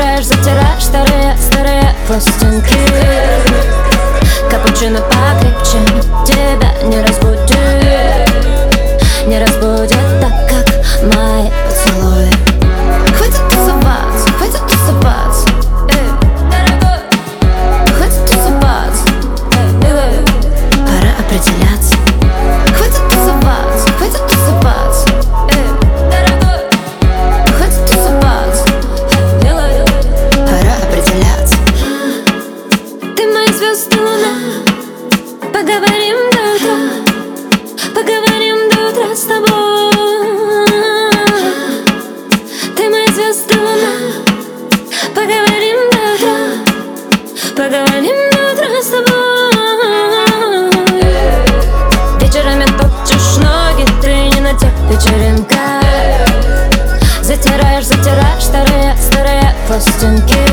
Затираешь старые пластинки. Капучино покрепче тебя не разбудит, не разбудит так, как мои поцелуи. Хватит тусоваться, дорогой. Хватит тусоваться, милая, пора определяться. Хватит тусоваться, дорогой. Хватит тусоваться, милая, пора определяться. Ты моя звезда, луна, поговорим до утра, поговорим до утра с тобой. Ты моя звезда, луна, поговорим до утра, поговорим до утра с тобой. Вечерами топчешь ноги, ты не на тех вечеринках. Затираешь старые пластинки.